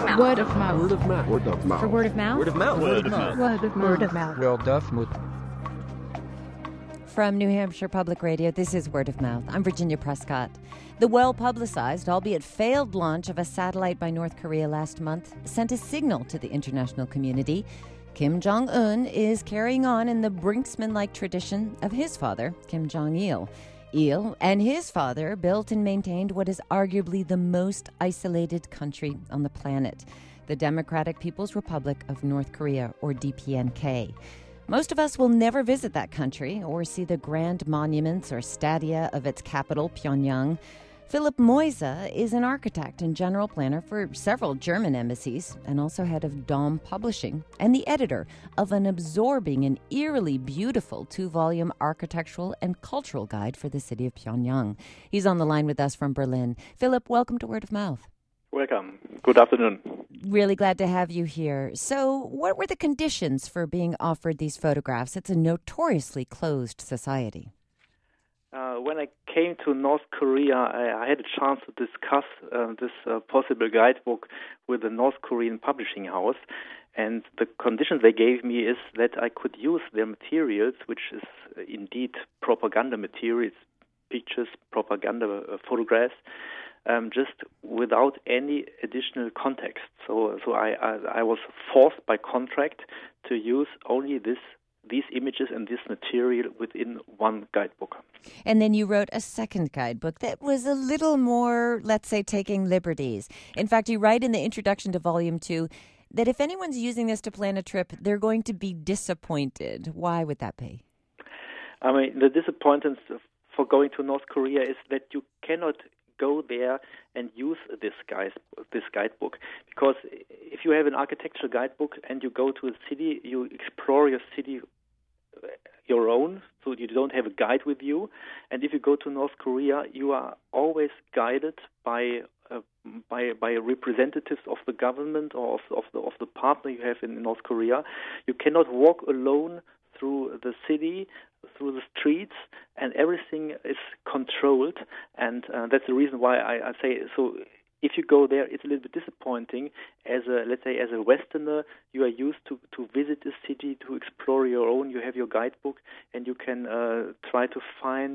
mouth. Word of mouth. Word of mouth. Word of mouth. For word of mouth? Word of mouth. Word of mouth. Word of mouth. Word of mouth. Word of mouth. From New Hampshire Public Radio, this is Word of Mouth. I'm Virginia Prescott. The well-publicized, albeit failed launch of a satellite by North Korea last month sent a signal to the international community. Kim Jong-un is carrying on in the Brinksman-like tradition of his father, Kim Jong-il. Il and his father built and maintained what is arguably the most isolated country on the planet, the Democratic People's Republic of North Korea, or DPNK. Most of us will never visit that country or see the grand monuments or stadia of its capital, Pyongyang. Philip Moise is an architect and general planner for several German embassies and also head of Dom Publishing and the editor of an absorbing and eerily beautiful 2-volume architectural and cultural guide for the city of Pyongyang. He's on the line with us from Berlin. Philip, welcome to Word of Mouth. Welcome. Good afternoon. Really glad to have you here. So what were the conditions for being offered these photographs? It's a notoriously closed society. When I came to North Korea, I had a chance to discuss this possible guidebook with the North Korean publishing house. And the conditions they gave me is that I could use their materials, which is indeed propaganda materials, pictures, propaganda photographs, just without any additional context. So I was forced by contract to use only these images and this material within one guidebook. And then you wrote a second guidebook that was a little more, let's say, taking liberties. In fact, you write in the introduction to Volume 2 that if anyone's using this to plan a trip, they're going to be disappointed. Why would that be? I mean, the disappointment for going to North Korea is that you cannot go there and use this guidebook. Because if you have an architectural guidebook and you go to a city, you explore your city your own, so you don't have a guide with you. And if you go to North Korea, you are always guided by representatives of the government or of the partner you have in North Korea. You cannot walk alone through the city, through the streets, and everything is controlled. And that's the reason why I say so. If you go there, it's a little bit disappointing. As a Westerner, you are used to visit the city, to explore your own. You have your guidebook, and you can try to find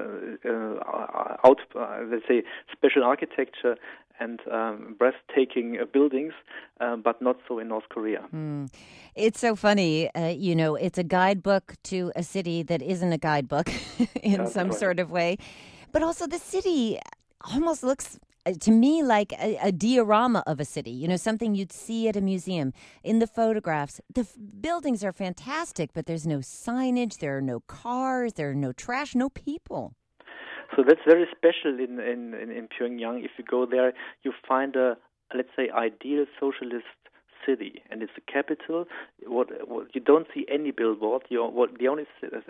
special architecture and breathtaking buildings, but not so in North Korea. It's so funny. It's a guidebook to a city that isn't a guidebook in some sort of way. But also the city almost looks to me like a diorama of a city, something you'd see at a museum. In the photographs, the buildings are fantastic, but there's no signage, there are no cars, there are no trash, no people. So that's very special in Pyongyang. If you go there, you find a, let's say, ideal socialist city, and it's the capital. What you don't see any billboard. The only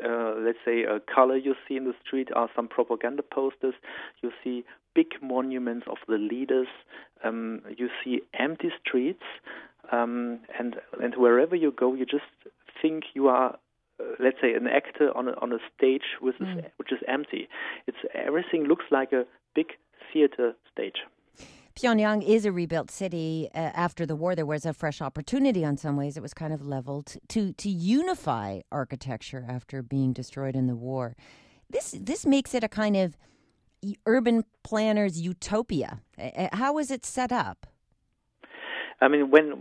color you see in the street are some propaganda posters. You see big monuments of the leaders. You see empty streets, and wherever you go, you just think you are, let's say, an actor on a stage which is empty. Everything looks like a big theater stage. Pyongyang is a rebuilt city. After the war, there was a fresh opportunity on some ways. It was kind of leveled to unify architecture after being destroyed in the war. This makes it a kind of urban planner's utopia. How is it set up? I mean, when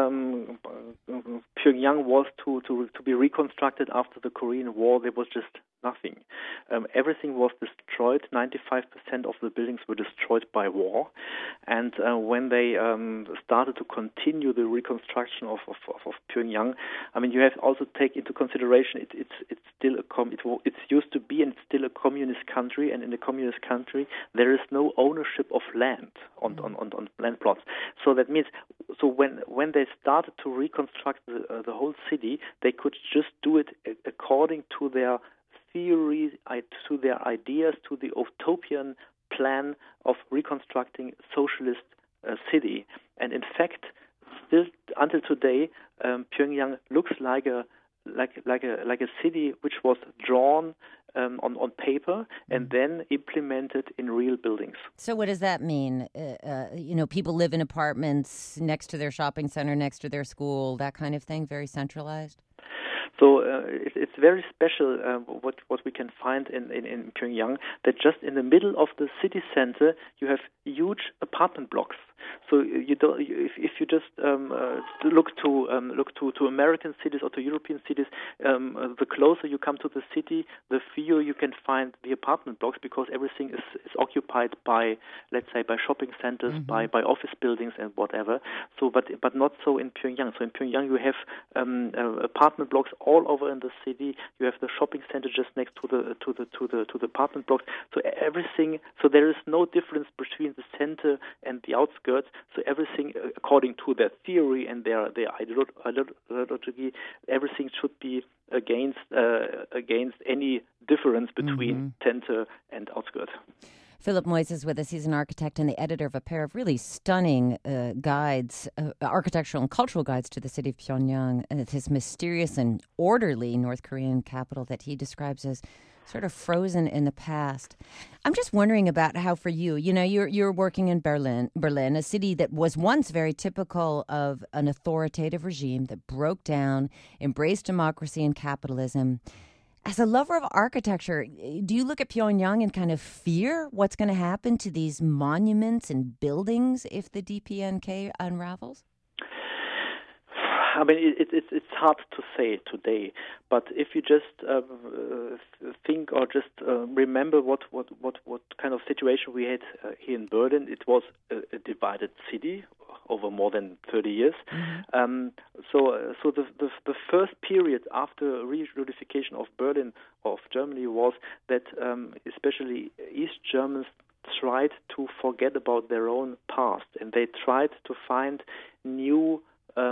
Pyongyang was to be reconstructed after the Korean War, there was just nothing. Everything was destroyed. 95% of the buildings were destroyed by war. And when they started to continue the reconstruction of Pyongyang, I mean, you have to also take into consideration it's still it's used to be and it's still a communist country. And in a communist country, there is no ownership of land on land plots. So that means, so when they started to reconstruct the whole city, they could just do it according to their theories, to their ideas, to the utopian plan of reconstructing socialist city. And in fact, still until today, Pyongyang looks like a a city which was drawn on paper and then implemented in real buildings. So what does that mean? People live in apartments next to their shopping center, next to their school, that kind of thing, very centralized? So it's very special what we can find in Pyongyang, that just in the middle of the city center you have huge apartment blocks. So if you just look to American cities or to European cities, the closer you come to the city, the fewer you can find the apartment blocks, because everything is occupied by, let's say, by shopping centers, by office buildings and whatever. So, but not so in Pyongyang. So in Pyongyang you have apartment blocks all over in the city. You have the shopping center just next to the apartment blocks. So everything. So there is no difference between the center and the outskirts. So everything, according to their theory and their ideology, everything should be against any difference between center and outskirts. Philip Moyes is with us. He's an architect and the editor of a pair of really stunning guides, architectural and cultural guides to the city of Pyongyang, and it's his mysterious and orderly North Korean capital that he describes as sort of frozen in the past. I'm just wondering about how, for you, you're working in Berlin, a city that was once very typical of an authoritative regime that broke down, embraced democracy and capitalism. As a lover of architecture, do you look at Pyongyang and kind of fear what's going to happen to these monuments and buildings if the DPNK unravels? I mean, it's hard to say today, but if you just think or just remember what kind of situation we had here in Berlin, it was a divided city over more than 30 years. So the first period after reunification of Berlin, of Germany, was that especially East Germans tried to forget about their own past, and they tried to find new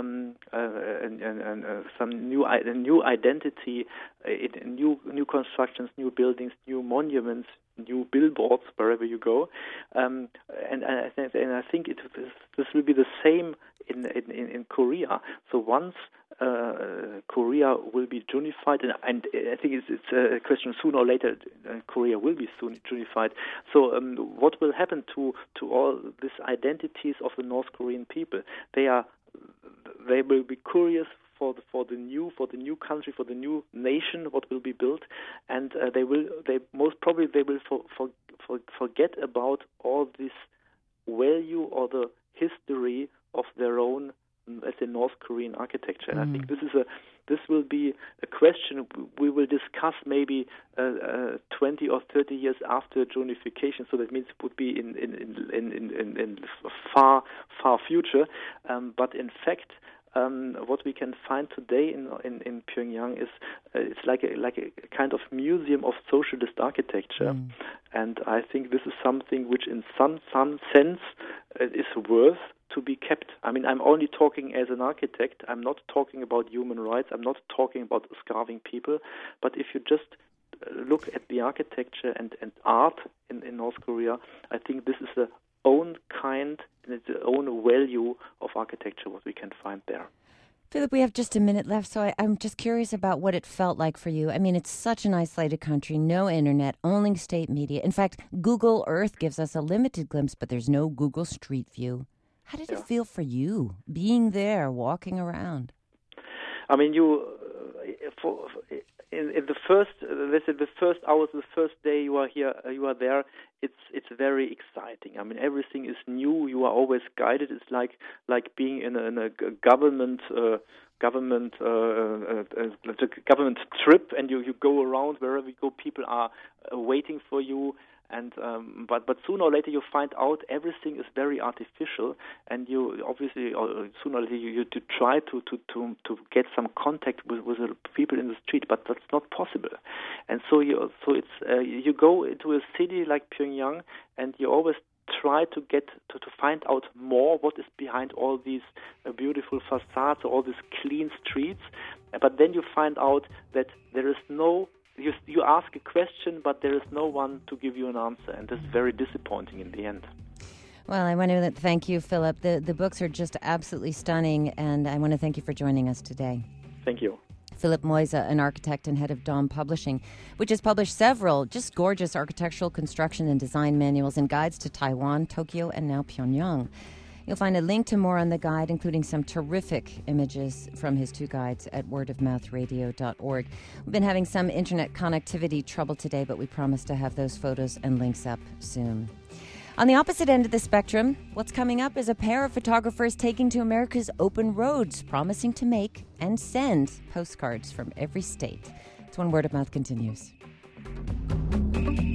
some new identity in new constructions, new buildings, new monuments, new billboards wherever you go, and I think this will be the same in Korea. So once Korea will be unified, and I think it's a question sooner or later Korea will be soon unified. So what will happen to all these identities of the North Korean people? They will be curious for the new country, for the new nation, what will be built, and they most probably will forget about all this value or the history of their own, let's say, North Korean architecture. And I think this will be a question we will discuss maybe 20 or 30 years after unification. So that means it would be in far future. But in fact, what we can find today in Pyongyang is it's like a kind of museum of socialist architecture, and I think this is something which, in some sense, is worth to be kept. I mean, I'm only talking as an architect. I'm not talking about human rights. I'm not talking about starving people. But if you just look at the architecture and art in North Korea, I think this is the own kind and its own value of architecture, what we can find there. Philip, we have just a minute left, so I'm just curious about what it felt like for you. I mean, it's such an isolated country, no internet, only state media. In fact, Google Earth gives us a limited glimpse, but there's no Google Street View. How did it feel for you, being there, walking around? I mean, in the first, let's say, the first hours, the first day you are here, you are there. It's very exciting. I mean, everything is new. You are always guided. It's like being in a government trip, and you go around wherever you go. People are waiting for you. And but sooner or later you find out everything is very artificial, and you obviously sooner or later you try to get some contact with the people in the street, but that's not possible. And so you go into a city like Pyongyang, and you always try to get to find out more what is behind all these beautiful facades, all these clean streets. But then you find out that there is no. You ask a question, but there is no one to give you an answer, and that's very disappointing in the end. Well, I want to thank you, Philip. The books are just absolutely stunning, and I want to thank you for joining us today. Thank you. Philip Moise, an architect and head of Daum Publishing, which has published several just gorgeous architectural construction and design manuals and guides to Taiwan, Tokyo, and now Pyongyang. You'll find a link to more on the guide, including some terrific images from his 2 guides at wordofmouthradio.org. We've been having some internet connectivity trouble today, but we promise to have those photos and links up soon. On the opposite end of the spectrum, what's coming up is a pair of photographers taking to America's open roads, promising to make and send postcards from every state. It's when Word of Mouth continues.